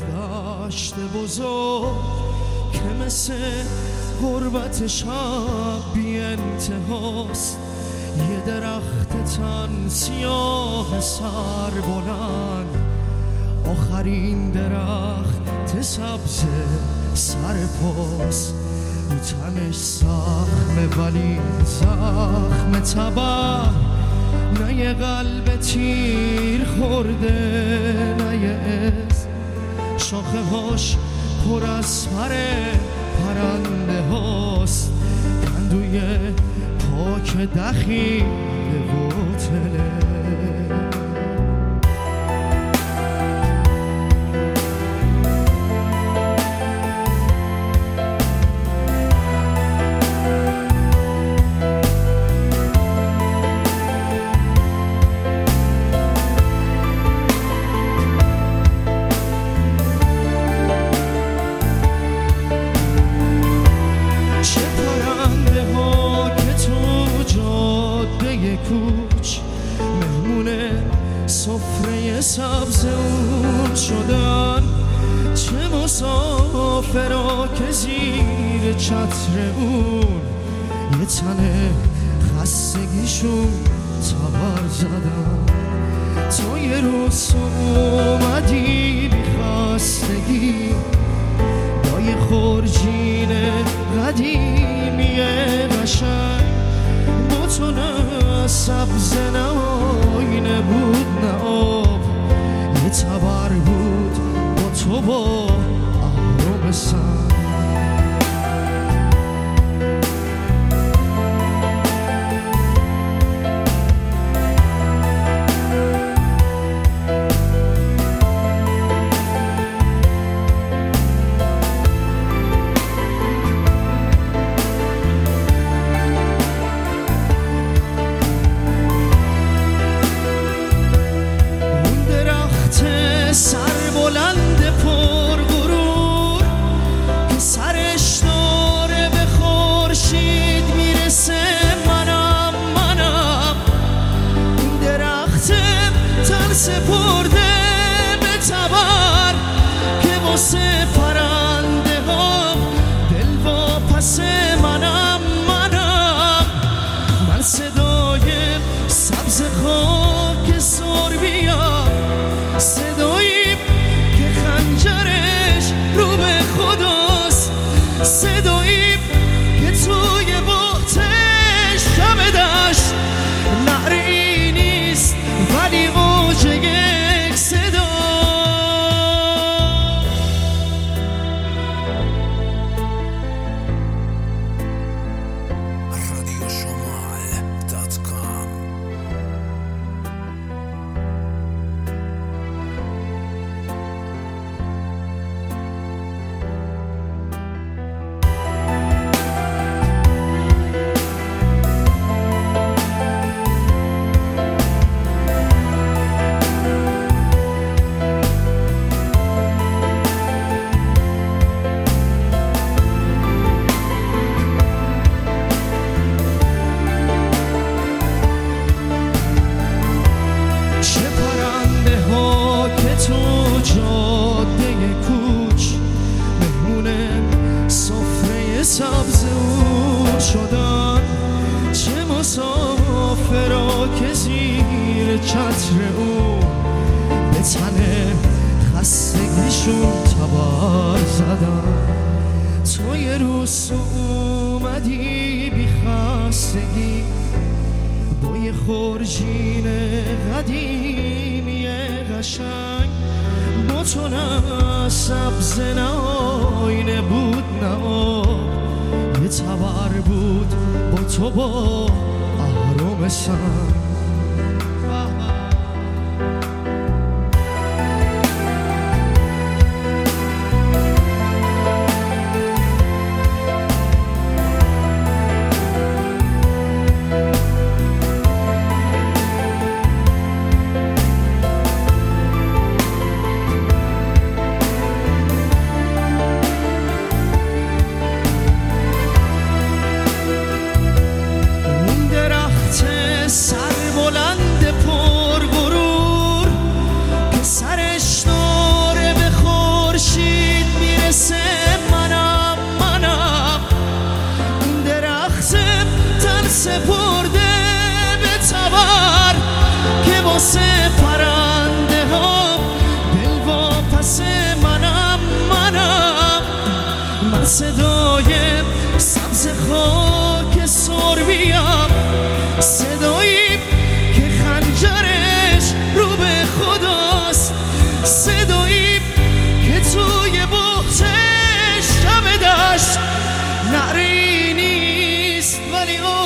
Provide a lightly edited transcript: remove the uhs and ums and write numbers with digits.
دشت بزرگ که مثل غربت شب بی انتهاست، یه درخت تن سیاه سر بلند، آخرین درخت سبز سر پاست، رو تنش زخمه ولی زخم تبر، نه یه قلب تیر خورده نه یه از، شاخه هاش پر از پر پرنده هاست، کندوی پاک دخیل بوتله. سفره سبز اون شدن، چه مسافرها که زیر چتر اون یه تنه خستگیشون تبر زدن. تو یه روز اومدی بی خستگی با یه خورجین قدیمی قشنگ، با تو نه سبز نه آینه بود نه آب، یه تبر بود با تو با اهرام سنگ. سر بلند پر غرور که سرش داره به خورشید میرسه، منم این درخت تن سپرده به تبر که واسه پرنده ها دل واپس، منم من صدای سبز خاک سر بیام، صدایی که خنجرش رو به خداست، صدایی که توی بحتش کم دشت نعره‌ای نیست ولی اوج یک صدا. سبز اون شدن، چه مسافرها که زیر چتر اون به تنه خستگیشون تبر زدن. تو یه روز اومدی بی خستگی با یه خورجین قدیمی قشنگ، با تو نه سبز نه آینه بود نه آب، یه تبر بود با تو با اهرام سنگ. سر صدای سبز خاک سربیم، صدایی که خنجرش رو به خداست، صدایی که توی بحت شب دشت نعری نیست ولی